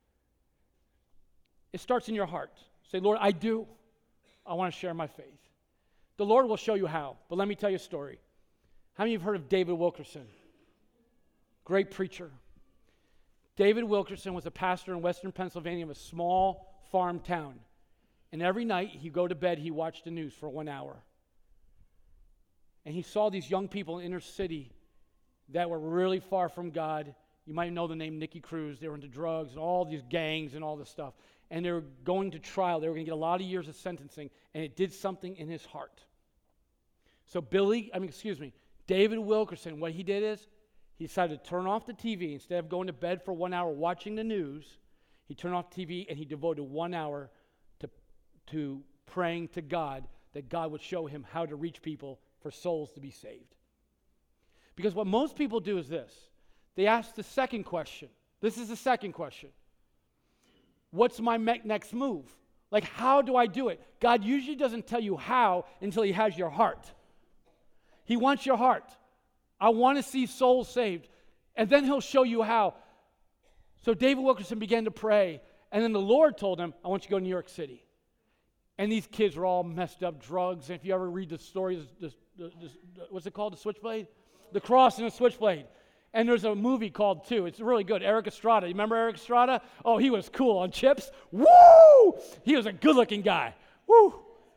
It starts in your heart. Say, Lord, I do. I want to share my faith. The Lord will show you how, but let me tell you a story. How many of you have heard of David Wilkerson? Great preacher. David Wilkerson was a pastor in western Pennsylvania of a small farm town. And every night he'd go to bed, he watched the news for one hour. And he saw these young people in inner city that were really far from God. You might know the name Nicky Cruz. They were into drugs and all these gangs and all this stuff. And they were going to trial. They were going to get a lot of years of sentencing. And it did something in his heart. So Billy, I mean, excuse me, David Wilkerson, what he did is he decided to turn off the T V. Instead of going to bed for one hour watching the news, he turned off the T V and he devoted one hour to, to praying to God that God would show him how to reach people for souls to be saved. Because what most people do is this. They ask the second question. This is the second question. What's my me- next move? Like, how do I do it? God usually doesn't tell you how until he has your heart. He wants your heart. I want to see souls saved. And then he'll show you how. So David Wilkerson began to pray. And then the Lord told him, I want you to go to New York City. And these kids were all messed up, drugs. And if you ever read the story, this, this, this, what's it called, the Switchblade? The Cross and the Switchblade. And there's a movie called, too. It's really good. Eric Estrada. You remember Eric Estrada? Oh, he was cool on Chips. Woo! He was a good-looking guy. Woo!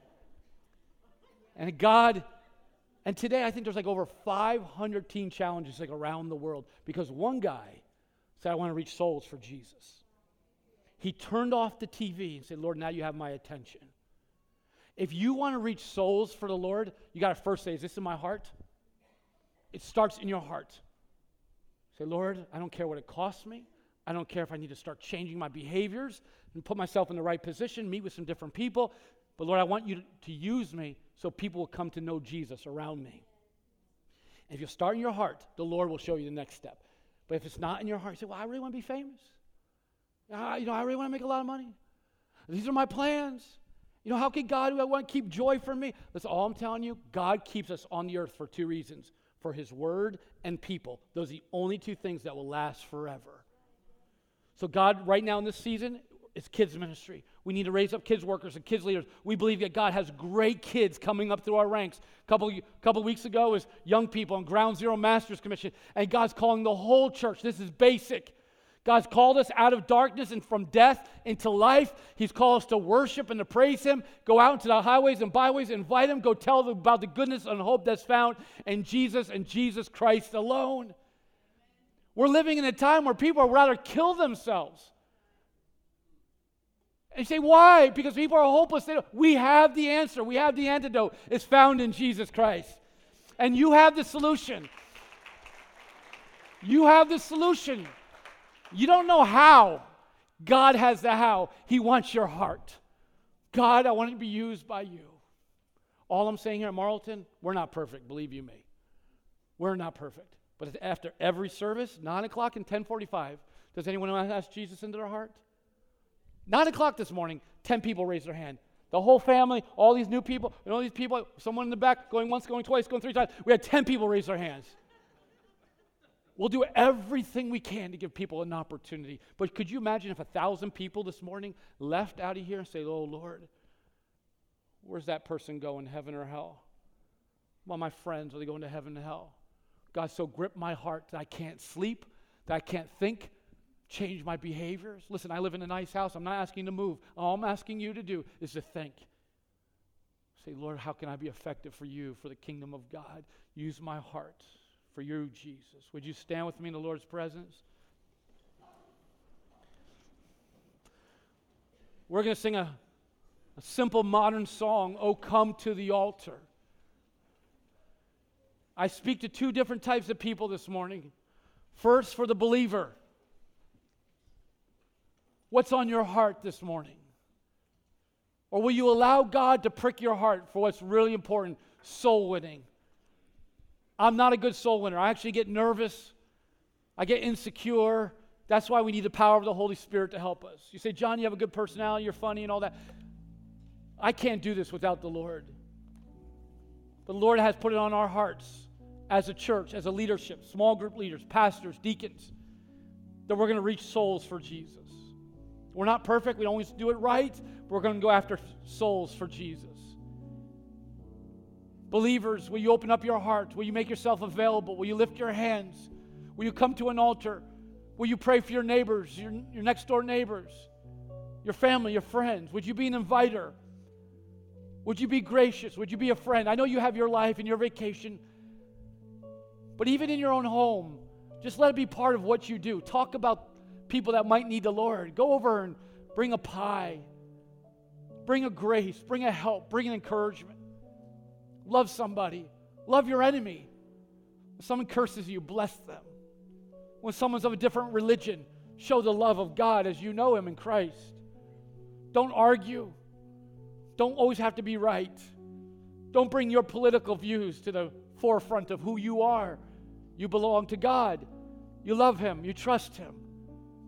And God, and today I think there's like over five hundred teen challenges like around the world because one guy said, I want to reach souls for Jesus. He turned off the T V and said, Lord, now you have my attention. If you want to reach souls for the Lord, you got to first say, is this in my heart? It starts in your heart. Say, Lord, I don't care what it costs me. I don't care if I need to start changing my behaviors and put myself in the right position, meet with some different people. But Lord, I want you to, to use me so people will come to know Jesus around me. And if you start in your heart, the Lord will show you the next step. But if it's not in your heart, you say, well, I really want to be famous. Uh, you know, I really want to make a lot of money. These are my plans. You know, how can God, I want to keep joy from me? That's all I'm telling you. God keeps us on the earth for two reasons. For his word and people. Those are the only two things that will last forever. So God, right now in this season, is kids ministry. We need to raise up kids workers and kids leaders. We believe that God has great kids coming up through our ranks. A couple, couple weeks ago was young people on Ground Zero Masters Commission. And God's calling the whole church. This is basic. God's called us out of darkness and from death into life. He's called us to worship and to praise him. Go out into the highways and byways, invite him, go tell them about the goodness and hope that's found in Jesus and Jesus Christ alone. We're living in a time where people would rather kill themselves. And you say, why? Because people are hopeless. They don't. We have the answer. We have the antidote. It's found in Jesus Christ. And you have the solution. You have the solution. You don't know how. God has the how. He wants your heart. God, I want to be used by you. All I'm saying here at Marlton, we're not perfect, believe you me. We're not perfect. But after every service, nine o'clock and ten forty-five, does anyone want to ask Jesus into their heart? nine o'clock this morning, ten people raised their hand. The whole family, all these new people, and all these people, someone in the back, going once, going twice, going three times. We had ten people raise their hands. We'll do everything we can to give people an opportunity. But could you imagine if a thousand people this morning left out of here and say, oh, Lord, where's that person going, heaven or hell? Well, my friends, are they going to heaven and hell? God so gripped my heart that I can't sleep, that I can't think, change my behaviors. Listen, I live in a nice house. I'm not asking you to move. All I'm asking you to do is to think. Say, Lord, how can I be effective for you, for the kingdom of God? Use my heart. For you, Jesus. Would you stand with me in the Lord's presence? We're going to sing a, a simple modern song, Oh Come to the Altar. I speak to two different types of people this morning. First, for the believer. What's on your heart this morning? Or will you allow God to prick your heart for what's really important, soul winning? I'm not a good soul winner. I actually get nervous. I get insecure. That's why we need the power of the Holy Spirit to help us. You say, John, you have a good personality, you're funny and all that. I can't do this without the Lord. The Lord has put it on our hearts as a church, as a leadership, small group leaders, pastors, deacons, that we're going to reach souls for Jesus. We're not perfect. We don't always do it right, but we're going to go after souls for Jesus. Believers, will you open up your heart? Will you make yourself available? Will you lift your hands? Will you come to an altar? Will you pray for your neighbors, your, your next door neighbors, your family, your friends? Would you be an inviter? Would you be gracious? Would you be a friend? I know you have your life and your vacation, but even in your own home, just let it be part of what you do. Talk about people that might need the Lord. Go over and bring a pie, bring a grace, bring a help, bring an encouragement. Love somebody. Love your enemy. When someone curses you, bless them. When someone's of a different religion, show the love of God as you know him in Christ. Don't argue. Don't always have to be right. Don't bring your political views to the forefront of who you are. You belong to God. You love him. You trust him.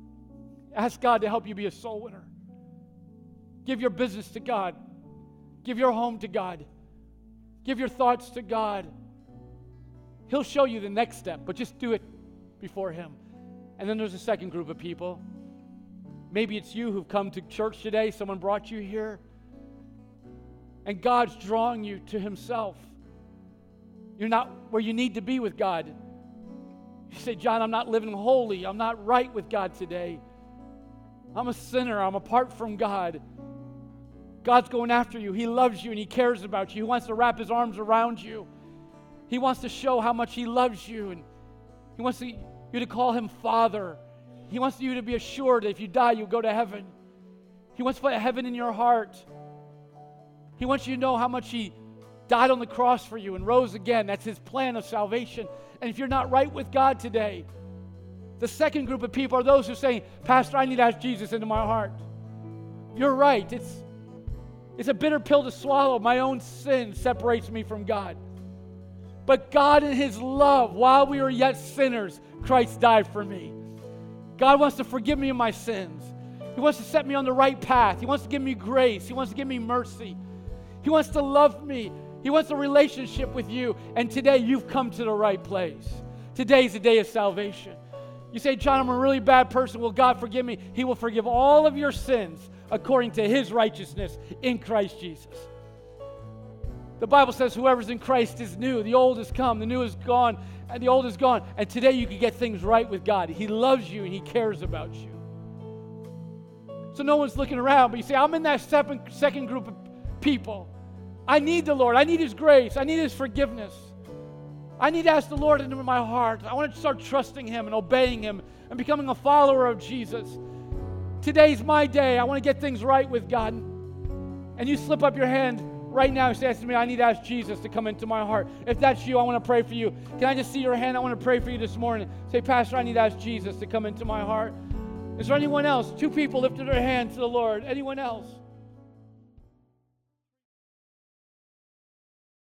Ask God to help you be a soul winner. Give your business to God. Give your home to God. Give your thoughts to God. He'll show you the next step, but just do it before Him. And then there's a second group of people. Maybe it's you who've come to church today. Someone brought you here. And God's drawing you to Himself. You're not where you need to be with God. You say, John, I'm not living holy. I'm not right with God today. I'm a sinner. I'm apart from God. God's going after you. He loves you and He cares about you. He wants to wrap His arms around you. He wants to show how much He loves you. And He wants to, you to call Him Father. He wants you to be assured that if you die, you'll go to heaven. He wants to put heaven in your heart. He wants you to know how much He died on the cross for you and rose again. That's His plan of salvation. And if you're not right with God today, the second group of people are those who are saying, Pastor, I need to ask Jesus into my heart. You're right. It's, it's a bitter pill to swallow. My own sin separates me from God. But God in His love, while we were yet sinners, Christ died for me. God wants to forgive me of my sins. He wants to set me on the right path. He wants to give me grace. He wants to give me mercy. He wants to love me. He wants a relationship with you. And today you've come to the right place. Today's the day of salvation. You say, John, I'm a really bad person. Will God forgive me? He will forgive all of your sins according to His righteousness in Christ Jesus. The Bible says whoever's in Christ is new. The old has come, the new is gone, and the old is gone. And today you can get things right with God. He loves you and He cares about you. So no one's looking around, but you say, I'm in that second group of people. I need the Lord. I need His grace. I need His forgiveness. I need to ask the Lord into my heart. I want to start trusting Him and obeying Him and becoming a follower of Jesus. Today's my day. I want to get things right with God. And you slip up your hand right now and say to me, I need to ask Jesus to come into my heart. If that's you, I want to pray for you. Can I just see your hand? I want to pray for you this morning. Say, Pastor, I need to ask Jesus to come into my heart. Is there anyone else? Two people lifted their hand to the Lord. Anyone else?